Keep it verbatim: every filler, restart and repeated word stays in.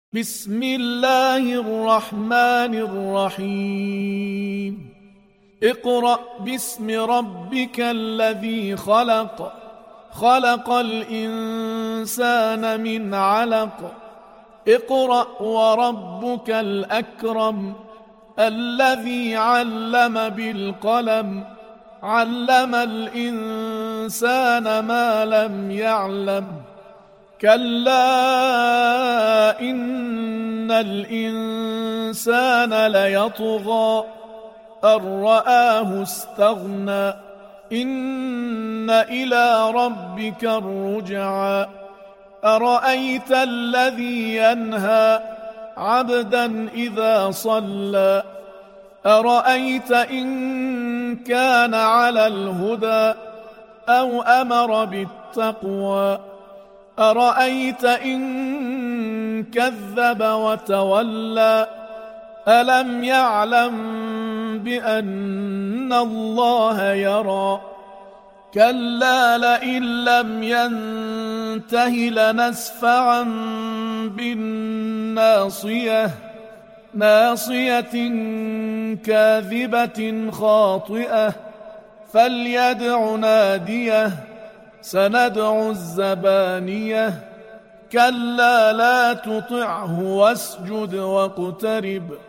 بسم الله الرحمن الرحيم اقرأ باسم ربك الذي خلق خلق الإنسان من علق اقرأ وربك الأكرم الذي علم بالقلم علم الإنسان ما لم يعلم كلا إن الإنسان ليطغى أن رآه استغنى إن إلى ربك الرجعى أرأيت الذي ينهى عبدا إذا صلى أرأيت إن كان على الهدى أو أمر بالتقوى أرأيت إن كذب وتولى ألم يعلم بأن الله يرى كلا لئن لم ينته لنسفعا بالناصية ناصية كاذبة خاطئة فليدع ناديه سندع الزبانية كلا لا تطعه واسجد واقترب